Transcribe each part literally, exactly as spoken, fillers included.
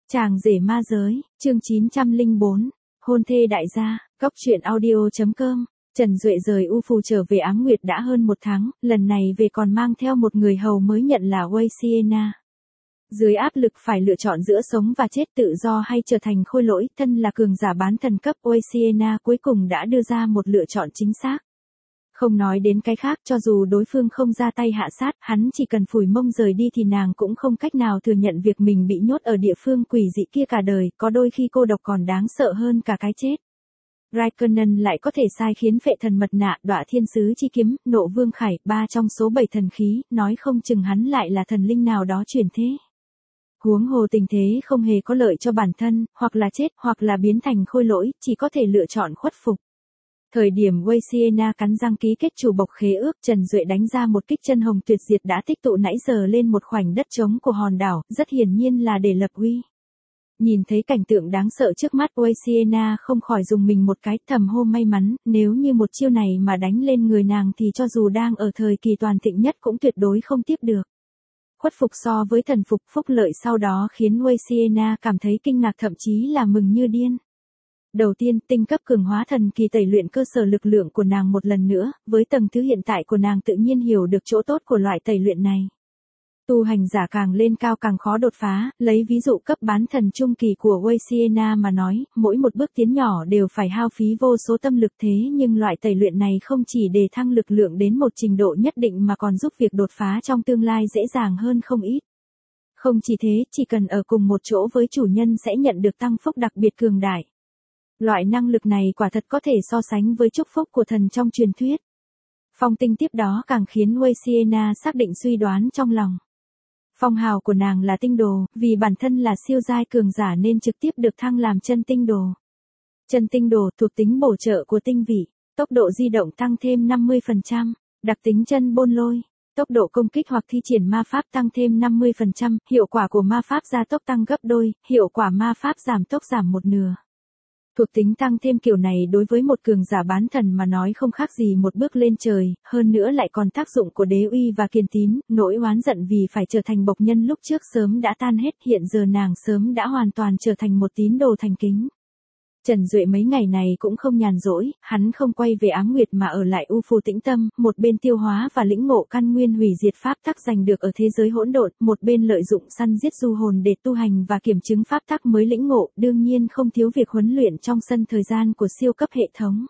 Chàng rể ma giới, chương chín trăm lẻ bốn, hôn thê đại gia, góc truyện audio.com. Trần Duệ rời U Phù trở về Ám Nguyệt đã hơn một tháng, lần này về còn mang theo một người hầu mới nhận là Wei Sienna. Dưới áp lực phải lựa chọn giữa sống và chết, tự do hay trở thành khôi lỗi, thân là cường giả bán thần cấp, Wei Sienna cuối cùng đã đưa ra một lựa chọn chính xác. Không nói đến cái khác, cho dù đối phương không ra tay hạ sát, hắn chỉ cần phủi mông rời đi thì nàng cũng không cách nào thừa nhận việc mình bị nhốt ở địa phương quỷ dị kia cả đời, có đôi khi cô độc còn đáng sợ hơn cả cái chết. Raikkonen lại có thể sai khiến phệ thần mật nạ, đọa thiên sứ chi kiếm, nộ vương khải, ba trong số bảy thần khí, nói không chừng hắn lại là thần linh nào đó chuyển thế. Huống hồ tình thế không hề có lợi cho bản thân, hoặc là chết, hoặc là biến thành khôi lỗi, chỉ có thể lựa chọn khuất phục. Thời điểm Wei Sienna cắn răng ký kết chủ bộc khế ước, Trần Duệ đánh ra một kích chân hồng tuyệt diệt đã tích tụ nãy giờ lên một khoảnh đất trống của hòn đảo, rất hiển nhiên là để lập uy. Nhìn thấy cảnh tượng đáng sợ trước mắt, Wei Sienna không khỏi dùng mình một cái, thầm hô may mắn, nếu như một chiêu này mà đánh lên người nàng thì cho dù đang ở thời kỳ toàn thịnh nhất cũng tuyệt đối không tiếp được. Khuất phục so với thần phục, phúc lợi sau đó khiến Wei Sienna cảm thấy kinh ngạc, thậm chí là mừng như điên. Đầu tiên, tinh cấp cường hóa thần kỳ tẩy luyện cơ sở lực lượng của nàng một lần nữa, với tầng thứ hiện tại của nàng tự nhiên hiểu được chỗ tốt của loại tẩy luyện này. Tu hành giả càng lên cao càng khó đột phá, lấy ví dụ cấp bán thần trung kỳ của Wei Sienna mà nói, mỗi một bước tiến nhỏ đều phải hao phí vô số tâm lực, thế nhưng loại tẩy luyện này không chỉ để thăng lực lượng đến một trình độ nhất định mà còn giúp việc đột phá trong tương lai dễ dàng hơn không ít. Không chỉ thế, chỉ cần ở cùng một chỗ với chủ nhân sẽ nhận được tăng phúc đặc biệt cường đại. Loại năng lực này quả thật có thể so sánh với chúc phúc của thần trong truyền thuyết. Phong tinh tiếp đó càng khiến Wei Sienna xác định suy đoán trong lòng. Phong hào của nàng là tinh đồ, vì bản thân là siêu giai cường giả nên trực tiếp được thăng làm chân tinh đồ. Chân tinh đồ thuộc tính bổ trợ của tinh vị, tốc độ di động tăng thêm năm mươi phần trăm, đặc tính chân bôn lôi, tốc độ công kích hoặc thi triển ma pháp tăng thêm năm mươi phần trăm, hiệu quả của ma pháp gia tốc tăng gấp đôi, hiệu quả ma pháp giảm tốc giảm một nửa. Thuộc tính tăng thêm kiểu này đối với một cường giả bán thần mà nói không khác gì một bước lên trời, hơn nữa lại còn tác dụng của đế uy và kiền tín, nỗi oán giận vì phải trở thành bộc nhân lúc trước sớm đã tan hết, hiện giờ nàng sớm đã hoàn toàn trở thành một tín đồ thành kính. Trần Duệ mấy ngày này cũng không nhàn rỗi, hắn không quay về Ám Nguyệt mà ở lại U Phù tĩnh tâm, một bên tiêu hóa và lĩnh ngộ căn nguyên hủy diệt pháp tắc giành được ở thế giới hỗn độn, một bên lợi dụng săn giết du hồn để tu hành và kiểm chứng pháp tắc mới lĩnh ngộ, đương nhiên không thiếu việc huấn luyện trong sân thời gian của siêu cấp hệ thống.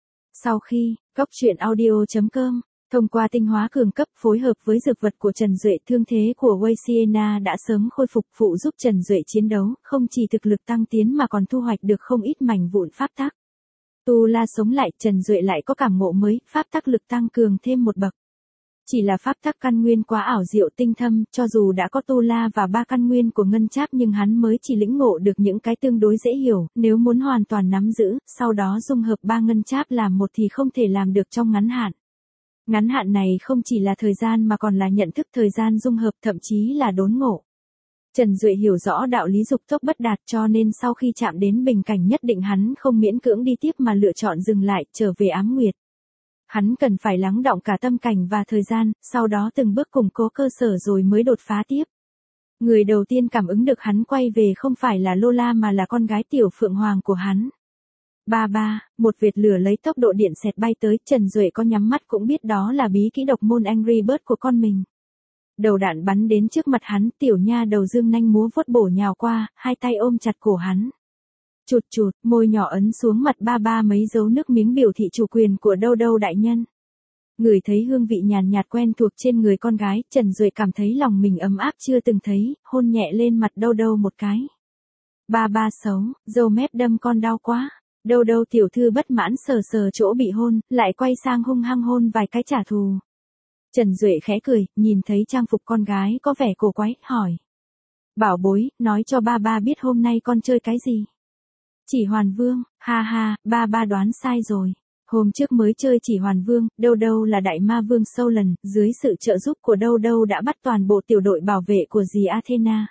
Sau khi, góc truyện audio.com, thông qua tinh hóa cường cấp phối hợp với dược vật của Trần Duệ, thương thế của Wei Sienna đã sớm khôi phục, phụ giúp Trần Duệ chiến đấu, không chỉ thực lực tăng tiến mà còn thu hoạch được không ít mảnh vụn pháp tắc. Tu La sống lại, Trần Duệ lại có cảm ngộ mới, pháp tắc lực tăng cường thêm một bậc. Chỉ là pháp tắc căn nguyên quá ảo diệu tinh thâm, cho dù đã có Tu La và ba căn nguyên của ngân tráp nhưng hắn mới chỉ lĩnh ngộ được những cái tương đối dễ hiểu, nếu muốn hoàn toàn nắm giữ, sau đó dung hợp ba ngân tráp làm một thì không thể làm được trong ngắn hạn. Ngắn hạn này không chỉ là thời gian mà còn là nhận thức thời gian dung hợp, thậm chí là đốn ngộ. Trần Duệ hiểu rõ đạo lý dục tốc bất đạt, cho nên sau khi chạm đến bình cảnh nhất định hắn không miễn cưỡng đi tiếp mà lựa chọn dừng lại, trở về Ám Nguyệt. Hắn cần phải lắng đọng cả tâm cảnh và thời gian, sau đó từng bước củng cố cơ sở rồi mới đột phá tiếp. Người đầu tiên cảm ứng được hắn quay về không phải là Lola mà là con gái Tiểu Phượng Hoàng của hắn. Ba ba, một vệt lửa lấy tốc độ điện xẹt bay tới, Trần Duệ có nhắm mắt cũng biết đó là bí kỹ độc môn Angry Bird của con mình. Đầu đạn bắn đến trước mặt hắn, tiểu nha đầu dương nanh múa vuốt bổ nhào qua, hai tay ôm chặt cổ hắn. Chụt chụt, môi nhỏ ấn xuống mặt ba ba mấy dấu nước miếng biểu thị chủ quyền của đâu đâu đại nhân. Ngửi thấy hương vị nhàn nhạt quen thuộc trên người con gái, Trần Duệ cảm thấy lòng mình ấm áp chưa từng thấy, hôn nhẹ lên mặt đâu đâu một cái. Ba ba xấu, dâu mép đâm con đau quá. Đâu đâu tiểu thư bất mãn sờ sờ chỗ bị hôn, lại quay sang hung hăng hôn vài cái trả thù. Trần Duệ khẽ cười, nhìn thấy trang phục con gái có vẻ cổ quái, hỏi. Bảo bối, nói cho ba ba biết hôm nay con chơi cái gì. Chỉ Hoàn Vương, ha ha, ba ba đoán sai rồi. Hôm trước mới chơi Chỉ Hoàn Vương, đâu đâu là đại ma vương sâu lần, dưới sự trợ giúp của đâu đâu đã bắt toàn bộ tiểu đội bảo vệ của dì Athena.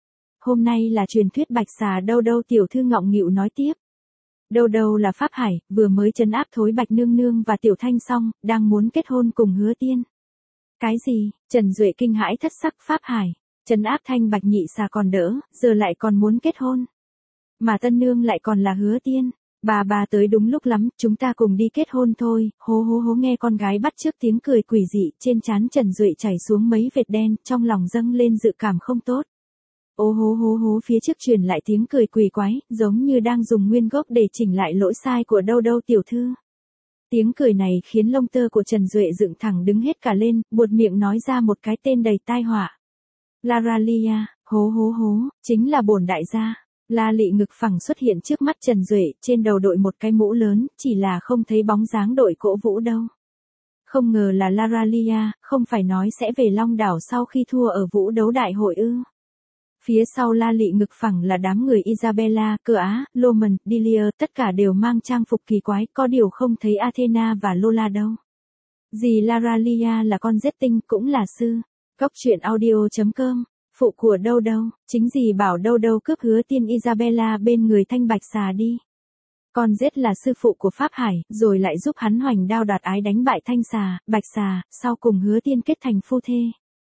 Hôm nay là truyền thuyết bạch xà, đâu đâu tiểu thư ngọng nghịu nói tiếp. Đâu đâu là Pháp Hải, vừa mới trấn áp thối Bạch Nương Nương và Tiểu Thanh xong, đang muốn kết hôn cùng Hứa Tiên. Cái gì? Trần Duệ kinh hãi thất sắc. Pháp Hải. Trấn áp Thanh Bạch nhị xà còn đỡ, giờ lại còn muốn kết hôn. Mà tân nương lại còn là Hứa Tiên. Bà bà tới đúng lúc lắm, chúng ta cùng đi kết hôn thôi. Hố hố hố, nghe con gái bắt chước tiếng cười quỷ dị, trên trán Trần Duệ chảy xuống mấy vệt đen, trong lòng dâng lên dự cảm không tốt. Ô hố hố hố, phía trước truyền lại tiếng cười quỷ quái, giống như đang dùng nguyên gốc để chỉnh lại lỗi sai của đâu đâu tiểu thư. Tiếng cười này khiến lông tơ của Trần Duệ dựng thẳng đứng hết cả lên, buột miệng nói ra một cái tên đầy tai họa. Laralia, hố hố hố, chính là bổn đại gia. La Lị ngực phẳng xuất hiện trước mắt Trần Duệ, trên đầu đội một cái mũ lớn, chỉ là không thấy bóng dáng đội cổ vũ đâu. Không ngờ là Laralia, không phải nói sẽ về Long Đảo sau khi thua ở vũ đấu đại hội ư. Phía sau La Lị ngực phẳng là đám người Isabella, Cơ Á, Loman, Delia, tất cả đều mang trang phục kỳ quái, có điều không thấy Athena và Lola đâu. Dì Laralia là con rết tinh, cũng là sư. Góc truyện audio chấm com. Phụ của đâu đâu, chính dì bảo đâu đâu cướp Hứa Tiên Isabella bên người Thanh Bạch xà đi. Con rết là sư phụ của Pháp Hải, rồi lại giúp hắn hoành đao đoạt ái đánh bại Thanh xà, Bạch xà, sau cùng Hứa Tiên kết thành phu thê.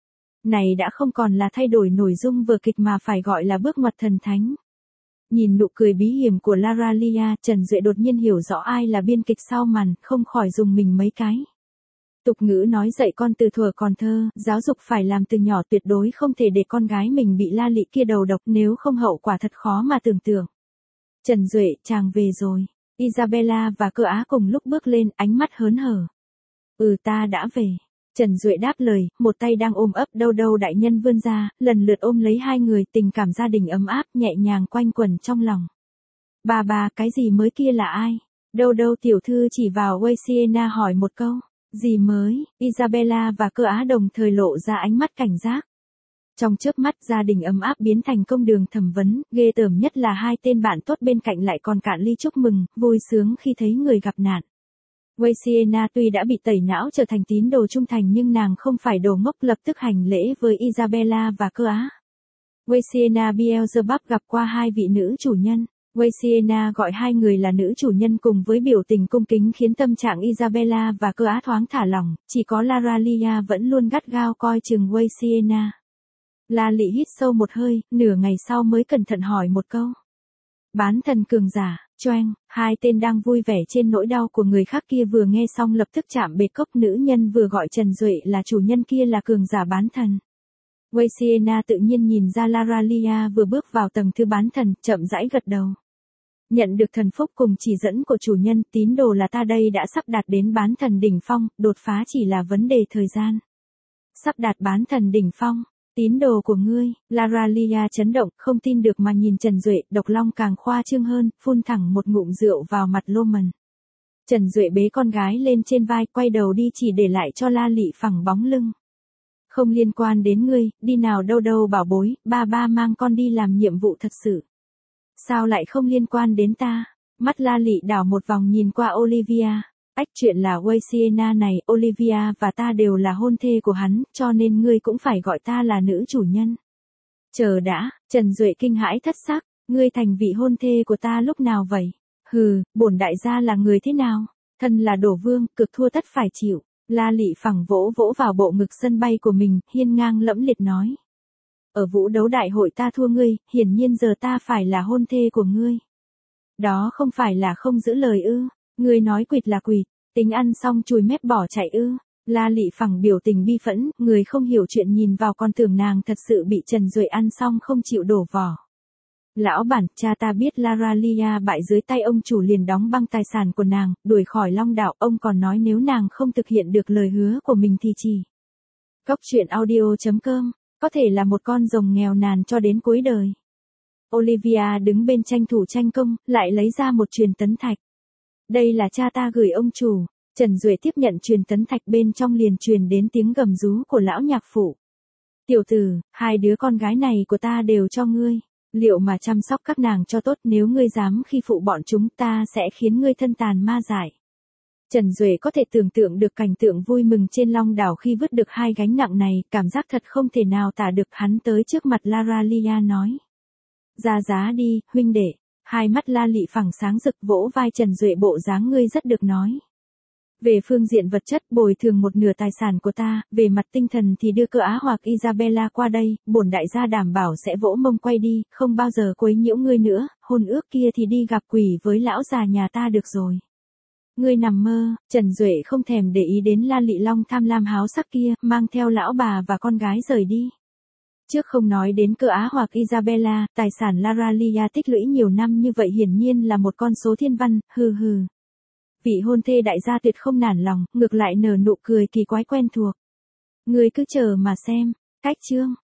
Này đã không còn là thay đổi nội dung vở kịch mà phải gọi là bước ngoặt thần thánh. Nhìn nụ cười bí hiểm của Laralia, Trần Duệ đột nhiên hiểu rõ ai là biên kịch sau màn, không khỏi dùng mình mấy cái. Tục ngữ nói dạy con từ thuở còn thơ, giáo dục phải làm từ nhỏ, tuyệt đối không thể để con gái mình bị La Lị kia đầu độc, nếu không hậu quả thật khó mà tưởng tượng. Trần Duệ, chàng về rồi. Isabella và Cơ Á cùng lúc bước lên, ánh mắt hớn hở. Ừ, ta đã về. Trần Duệ đáp lời, một tay đang ôm ấp đâu đâu đại nhân vươn ra, lần lượt ôm lấy hai người, tình cảm gia đình ấm áp, nhẹ nhàng quanh quẩn trong lòng. Bà bà, cái gì mới kia là ai? Đâu đâu tiểu thư chỉ vào Wei Siena hỏi một câu. Gì mới? Isabella và Cơ Á đồng thời lộ ra ánh mắt cảnh giác. Trong chớp mắt, gia đình ấm áp biến thành công đường thẩm vấn, ghê tởm nhất là hai tên bạn tốt bên cạnh lại còn cạn ly chúc mừng, vui sướng khi thấy người gặp nạn. Wei Siena tuy đã bị tẩy não trở thành tín đồ trung thành nhưng nàng không phải đồ ngốc, lập tức hành lễ với Isabella và Cơ Á. Wei Siena Beelzebub gặp qua hai vị nữ chủ nhân. Wei Siena gọi hai người là nữ chủ nhân cùng với biểu tình cung kính khiến tâm trạng Isabella và Cơ Á thoáng thả lỏng, chỉ có Laralia vẫn luôn gắt gao coi chừng Wei Siena. La Lị hít sâu một hơi, nửa ngày sau mới cẩn thận hỏi một câu. Bán thần cường giả, choeng, hai tên đang vui vẻ trên nỗi đau của người khác kia vừa nghe xong lập tức chạm bệt cốc, nữ nhân vừa gọi Trần Duệ là chủ nhân kia là cường giả bán thần. Wei Siena tự nhiên nhìn ra Laralia vừa bước vào tầng thứ bán thần, chậm rãi gật đầu. Nhận được thần phúc cùng chỉ dẫn của chủ nhân, tín đồ là ta đây đã sắp đạt đến bán thần đỉnh phong, đột phá chỉ là vấn đề thời gian. Sắp đạt bán thần đỉnh phong, tín đồ của ngươi, Laralia chấn động, không tin được mà nhìn Trần Duệ, độc long càng khoa trương hơn, phun thẳng một ngụm rượu vào mặt Loman. Trần Duệ bế con gái lên trên vai, quay đầu đi chỉ để lại cho La Lị phẳng bóng lưng. Không liên quan đến ngươi, đi nào đâu đâu bảo bối, ba ba mang con đi làm nhiệm vụ thật sự. Sao lại không liên quan đến ta? Mắt La Lị đảo một vòng nhìn qua Olivia. Ách, chuyện là Wei Siena này, Olivia và ta đều là hôn thê của hắn, cho nên ngươi cũng phải gọi ta là nữ chủ nhân. Chờ đã, Trần Duệ kinh hãi thất sắc, ngươi thành vị hôn thê của ta lúc nào vậy? Hừ, bổn đại gia là người thế nào? Thân là đổ vương, cực thua tất phải chịu. La Lị phẳng vỗ vỗ vào bộ ngực sân bay của mình, hiên ngang lẫm liệt nói. Ở vũ đấu đại hội ta thua ngươi, hiển nhiên giờ ta phải là hôn thê của ngươi. Đó không phải là không giữ lời ư, ngươi nói quỵt là quỵt, tính ăn xong chùi mép bỏ chạy ư. La Lị phẳng biểu tình bi phẫn, người không hiểu chuyện nhìn vào con tưởng nàng thật sự bị Trần Duệ ăn xong không chịu đổ vỏ. Lão bản, cha ta biết Laralia bại dưới tay ông chủ liền đóng băng tài sản của nàng, đuổi khỏi Long Đảo, ông còn nói nếu nàng không thực hiện được lời hứa của mình thì chỉ. Góc truyện audio chấm com, có thể là một con rồng nghèo nàn cho đến cuối đời. Olivia đứng bên tranh thủ tranh công, lại lấy ra một truyền tấn thạch. Đây là cha ta gửi ông chủ. Trần Duệ tiếp nhận truyền tấn thạch, bên trong liền truyền đến tiếng gầm rú của lão nhạc phụ. Tiểu tử, hai đứa con gái này của ta đều cho ngươi. Liệu mà chăm sóc các nàng cho tốt, nếu ngươi dám khi phụ bọn chúng ta sẽ khiến ngươi thân tàn ma dại. Trần Duệ có thể tưởng tượng được cảnh tượng vui mừng trên Long Đảo khi vứt được hai gánh nặng này, cảm giác thật không thể nào tả được. Hắn tới trước mặt Laralia nói. Ra giá đi, huynh đệ. Hai mắt La Lị phẳng sáng rực, vỗ vai Trần Duệ, bộ dáng ngươi rất được nói. Về phương diện vật chất, bồi thường một nửa tài sản của ta, về mặt tinh thần thì đưa cơ Á hoặc Isabella qua đây, bổn đại gia đảm bảo sẽ vỗ mông quay đi, không bao giờ quấy nhiễu ngươi nữa, hôn ước kia thì đi gặp quỷ với lão già nhà ta được rồi. Ngươi nằm mơ, Trần Duệ không thèm để ý đến La Lị Long tham lam háo sắc kia, mang theo lão bà và con gái rời đi. Trước không nói đến cơ Á hoặc Isabella, tài sản Laralia tích lũy nhiều năm như vậy hiển nhiên là một con số thiên văn, hừ hừ. Vị hôn thê đại gia tuyệt không nản lòng, ngược lại nở nụ cười kỳ quái quen thuộc. Ngươi cứ chờ mà xem, cách chương.